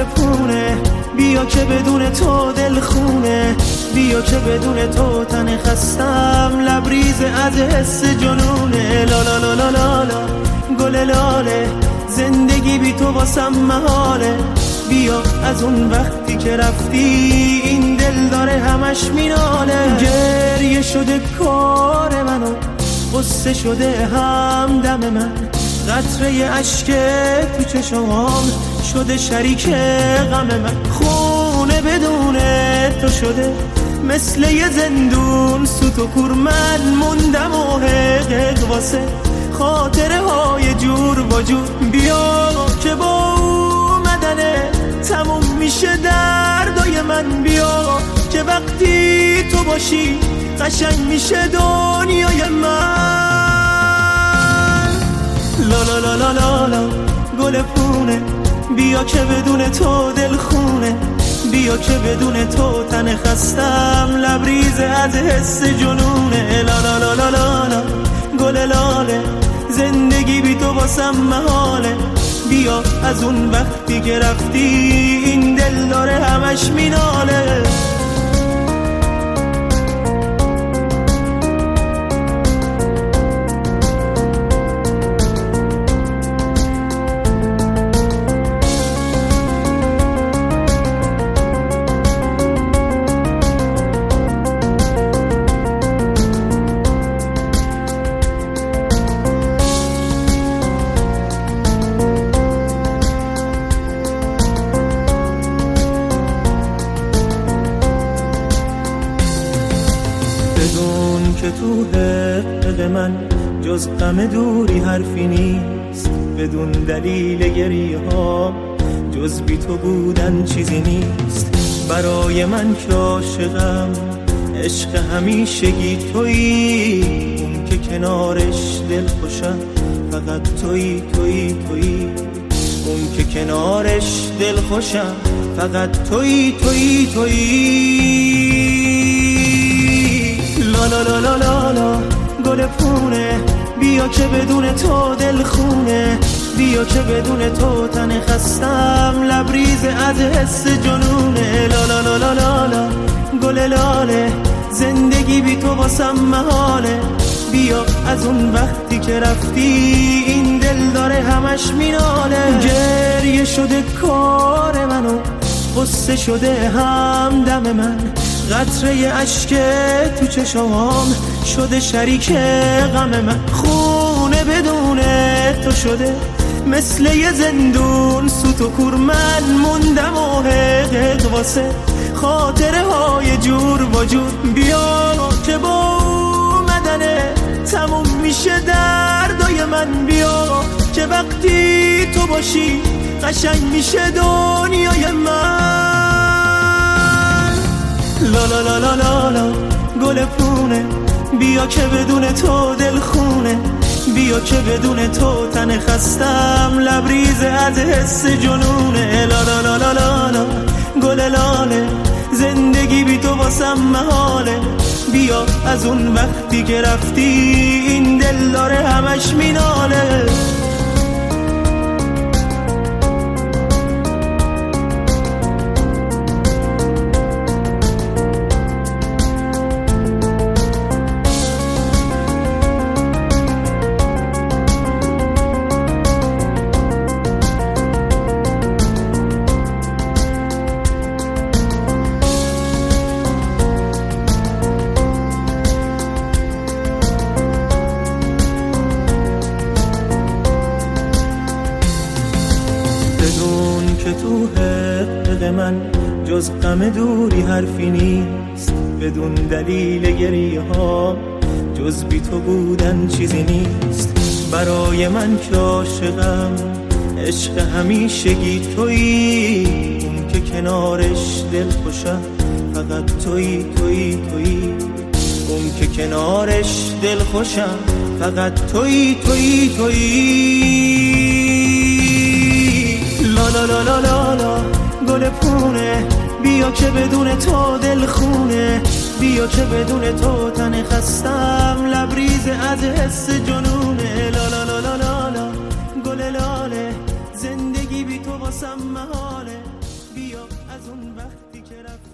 پونه، بیا که بدون تو دل خونه، بیا که بدون تو تن خستم لبریز از حس جنونه. لا لا لا لا لا لا گل لاله، زندگی بی تو واسم محاله. بیا از اون وقتی که رفتی این دل داره همش میناله. گریه شده کار منو، قصه شده همدم من، قطره اشک تو چشمام شده شریک غم من. خونه بدون تو شده مثل یه زندون، سوت و کور من موندم و حقق واسه خاطره های جور با جور. بیا که با اومدنه تموم میشه دردای من، بیا که وقتی تو باشی قشنگ میشه دنیای من. لا لا لا لا لا لا گل پونه، بیا که بدون تو دل خونه، بیا که بدون تو تن خستم لبریز از حس جنونه. لا لا لا لا لا لا گل لاله، زندگی بی تو واسم محاله. بیا از اون وقتی که رفتی این دل داره همش میناله. بدون که تو حق من جز غم دوری حرفی نیست، بدون دلیل گریه ها جز بی تو بودن چیزی نیست. برای من که عاشقم عشق همیشگی تویی، اون که کنارش دل خوشم فقط تویی تویی تویی، اون که کنارش دل خوشم فقط تویی تویی تویی. لا لا لا لا لا لا گل پونه، بیا که بدون تو دل خونه، بیا که بدون تو تن خستم لبریز از حس جنونه. لا لا لا لا لا لا گل لاله، زندگی بی تو واسم محاله. بیا از اون وقتی که رفتی این دل داره همش میناله. گریه شده کار منو، قصه شده همدم من، قطره اشک تو چشمام شده شریک غم من. خونه بدون تو شده مثل یه زندون، سوت و کور من موندم و حقق واسه خاطره های جور با جور. بیا که با اومدنه تموم میشه دردای من، بیا که وقتی تو باشی قشنگ میشه دنیای من. لا لا لا لا لا لا گل پونه، بیا که بدون تو دل خونه، بیا که بدون تو تن خستم لبریز از حس جنونه. لا لا لا لا لا لا گل لاله، زندگی بی تو واسم محاله. بیا از اون وقتی که رفتی این دل داره همش میناله. بدون که تو حق من جز غم دوری حرفی نیست، بدون دلیل گریه ها جز بی تو بودن چیزی نیست. برای من که عاشقم عشق همیشگی تویی، اون که کنارش دل خوشم فقط تویی تویی تویی، اون که کنارش دل خوشم فقط تویی تویی تویی. لا لا لا لا لا لا گل پونه، بیا که بدون تو دل خونه، بیا که بدون تو تن خستم لبریز از حس جنونه. لا لا لا لا لا لا گل لاله، زندگی بی تو واسم محاله. از اون وقتی که رفتی